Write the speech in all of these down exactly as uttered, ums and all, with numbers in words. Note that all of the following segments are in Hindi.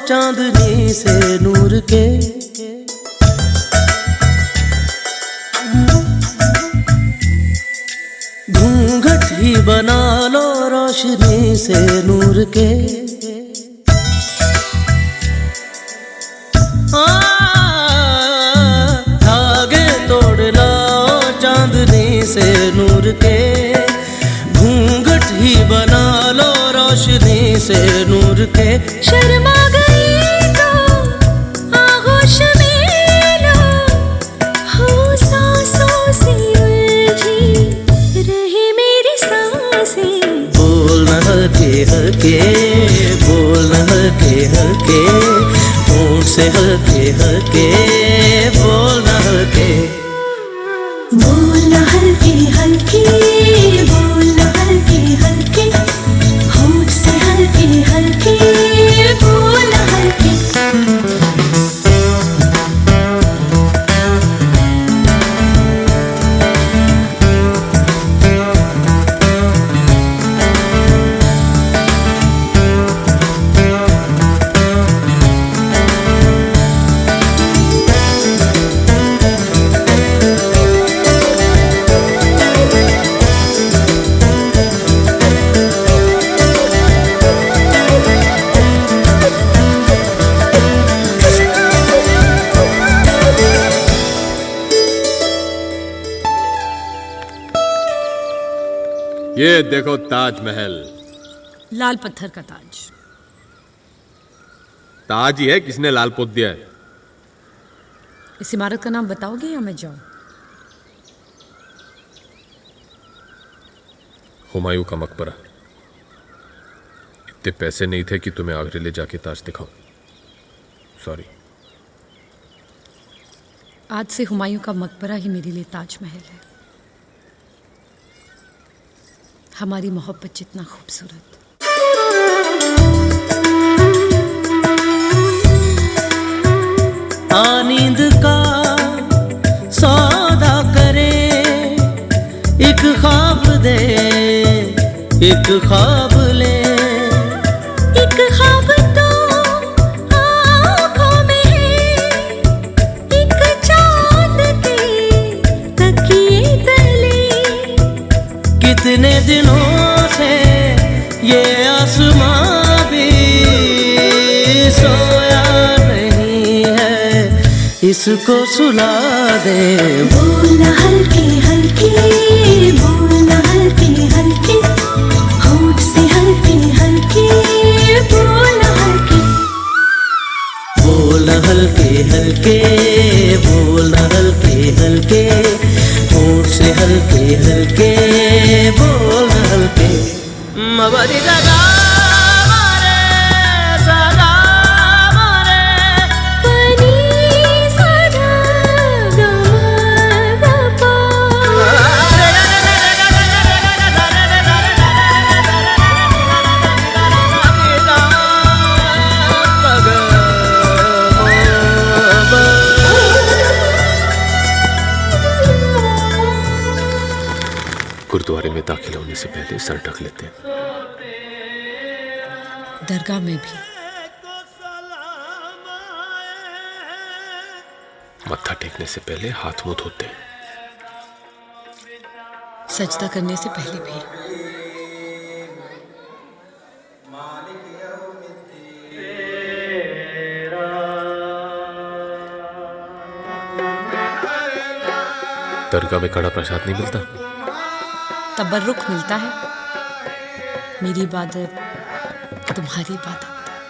चांदनी से नूर के। घूंघट ही बना लो रोशनी से नूर के। धागे तोड़ लाओ चांदनी से नूर के। घूंघट ही बना लो रोशनी से नूर के। शर्मा गई तो आगोश में लो, हो सांसों से उलझी रहे मेरी सांसें। बोल न हल्के हल्के, बोल न हल्के हल्के, होंठ से हल्के हल्के, बोल न हल्के। बोल न हल्के हल्के, बोल न हल्के हल्के, होंठ से हल्के हल्के, बोल न हल्के। ये देखो ताजमहल। लाल पत्थर का ताज। ताज ही है, किसने लाल पोत दिया है? इस इमारत का नाम बताओगे या मैं जाऊं? हुमायूं का मकबरा। इतने पैसे नहीं थे कि तुम्हें आगरे ले जाके ताज दिखाऊं। सॉरी। आज से हुमायूं का मकबरा ही मेरे लिए ताजमहल है। हमारी मोहब्बत जितना खूबसूरत। आ नींद का सौदा करे, एक ख्वाब दे, एक ख्वाब ले। एक ख्वाब तो आँखों में है, एक चाँद के तकिए तले। कितने दिनों से ये आसमां भी सोया नहीं है, इसको सुला दे। बोल न हल्के हल्के, बोल न हल्के हल्के, होंठ से हल्के हल्के, बोल न हल्के। बोल न हल्के हल्के, बोल न हल्के हल्के, होंठ से हल्के हल्के, बोल न हल्के। मबरी दादा मारे, दादा मारे, पनी साधा गा गा पा। गुरुद्वारे में दाखिल होने से पहले सर ढक लेते हैं। दरगाह में भी। मत्था टेकने से पहले हाथ मुंह धोते हैं। सजदा करने से पहले भी। दरगाह में कड़ा प्रसाद नहीं मिलता? तबर्रुक मिलता है। मेरी इबादत तुम्हारी इबादत।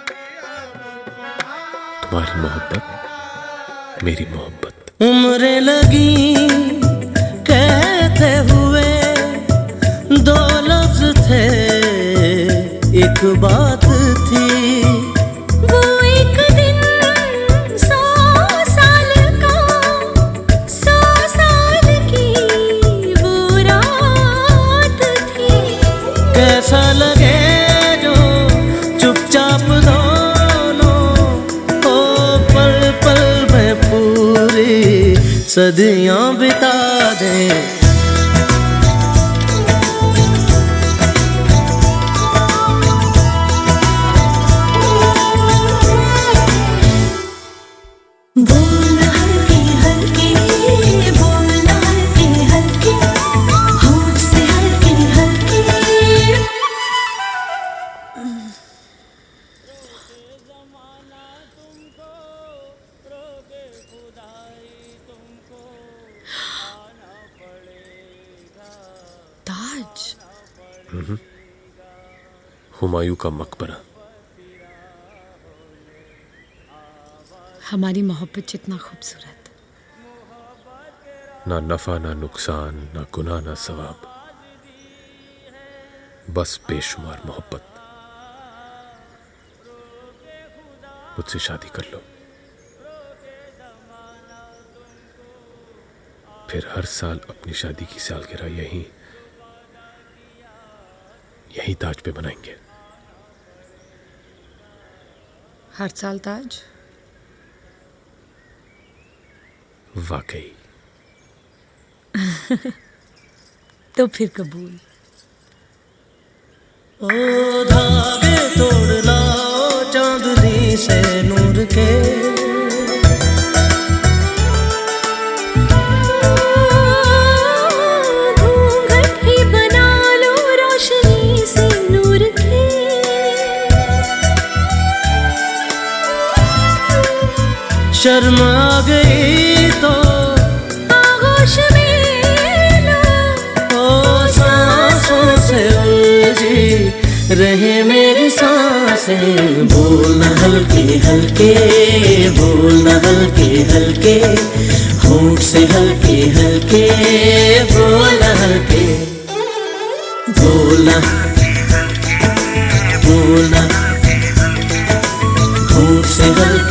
तुम्हारी मोहब्बत मेरी मोहब्बत। उम्रें लगी कहते हुए, दो लफ्ज थे एक बात थी। वो एक दिन सौ साल का, सौ साल की वो रात थी। कैसा लगे जो चुपचाप दोनों ओ पल पल में पूरी सदियां बिता दें। हुमायूं का मकबरा। हमारी मोहब्बत जितना खूबसूरत, ना नफा ना नुकसान, ना गुनाह ना सवाब, बस बेशुमार मोहब्बत। मुझसे शादी कर लो, फिर हर साल अपनी शादी की सालगिरह यहीं यहीं ताज पे मनाएंगे। हर साल ताज? वाकई। तो फिर कबूल। ओ धागे तोड़ लाओ चांदनी से नूर के, घूंघट ही बना लो रोशनी से नूर के, शर्मा गई तो आगोश में लो, ओ सांसों से उलझी रहे मेरी सांसें। बोलना हल्के हल्के, बोलना हल्के हल्के, होंठ से हल्के हल्के, बोलना हल्के, बोलना बोलना होंठ से हल्के